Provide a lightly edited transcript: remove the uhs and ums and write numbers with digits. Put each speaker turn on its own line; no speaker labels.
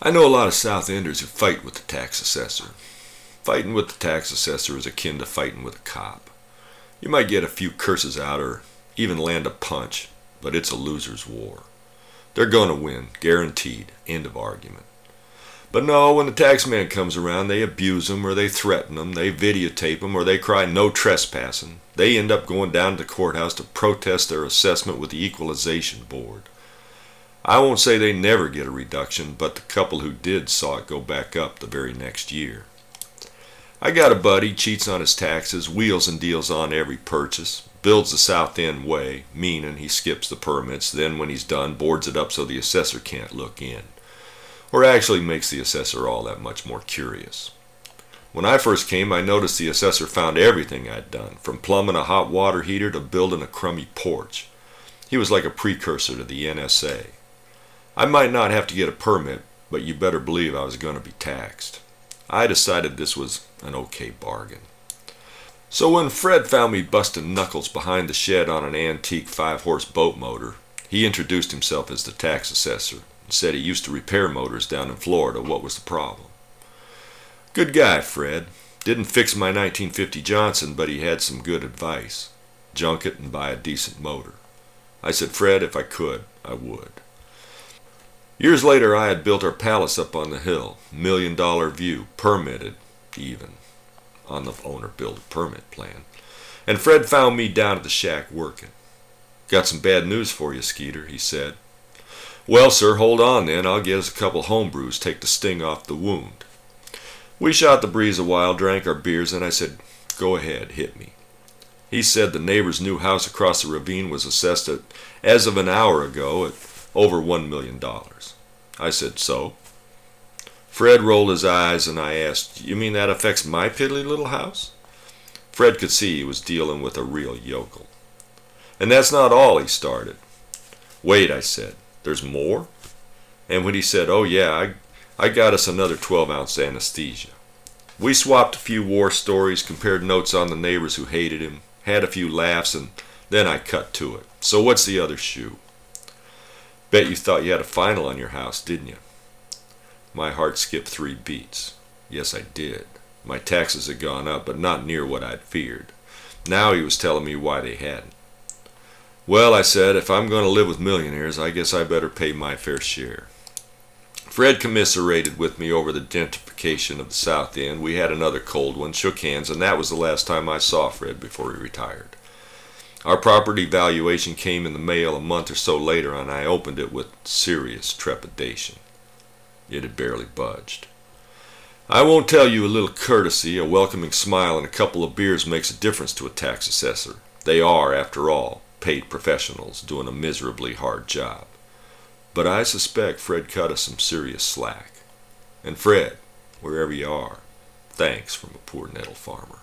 I know a lot of South Enders who fight with the tax assessor. Fighting with the tax assessor is akin to fighting with a cop. You might get a few curses out or even land a punch, but it's a loser's war. They're going to win, guaranteed, end of argument. But no, when the tax man comes around, they abuse them or they threaten them, they videotape them or they cry no trespassing. They end up going down to the courthouse to protest their assessment with the Equalization Board. I won't say they never get a reduction, but the couple who did saw it go back up the very next year. I got a buddy, cheats on his taxes, wheels and deals on every purchase, builds the South End way, meaning he skips the permits, then when he's done, boards it up so the assessor can't look in. Or actually makes the assessor all that much more curious. When I first came, I noticed the assessor found everything I'd done, from plumbing a hot water heater to building a crummy porch. He was like a precursor to the NSA. I might not have to get a permit, but you better believe I was going to be taxed. I decided this was an okay bargain. So when Fred found me busting knuckles behind the shed on an antique 5-horse boat motor, he introduced himself as the tax assessor and said he used to repair motors down in Florida. What was the problem? Good guy, Fred. Didn't fix my 1950 Johnson, but he had some good advice. Junk it and buy a decent motor. I said, Fred, if I could, I would. Years later, I had built our palace up on the hill, $1 million view, permitted even, on the owner-builder-permit plan. And Fred found me down at the shack working. Got some bad news for you, Skeeter, he said. Well, sir, hold on then. I'll get us a couple homebrews, take the sting off the wound. We shot the breeze a while, drank our beers, and I said, go ahead, hit me. He said the neighbor's new house across the ravine was assessed at, as of an hour ago, at over $1 million. I said, so? Fred rolled his eyes and I asked, you mean that affects my piddly little house? Fred could see he was dealing with a real yokel. And that's not all, he started. Wait, I said, there's more? And when he said, oh yeah, I got us another 12-ounce anesthesia. We swapped a few war stories, compared notes on the neighbors who hated him, had a few laughs, and then I cut to it. So what's the other shoe? Bet you thought you had a final on your house, didn't you? My heart skipped 3 beats. Yes, I did. My taxes had gone up, but not near what I'd feared. Now he was telling me why they hadn't. Well, I said, if I'm going to live with millionaires, I guess I better pay my fair share. Fred commiserated with me over the gentrification of the South End. We had another cold one, shook hands, and that was the last time I saw Fred before he retired. Our property valuation came in the mail a month or so later, and I opened it with serious trepidation. It had barely budged. I won't tell you a little courtesy, a welcoming smile, and a couple of beers makes a difference to a tax assessor. They are, after all, paid professionals doing a miserably hard job. But I suspect Fred cut us some serious slack. And Fred, wherever you are, thanks from a poor nettle farmer.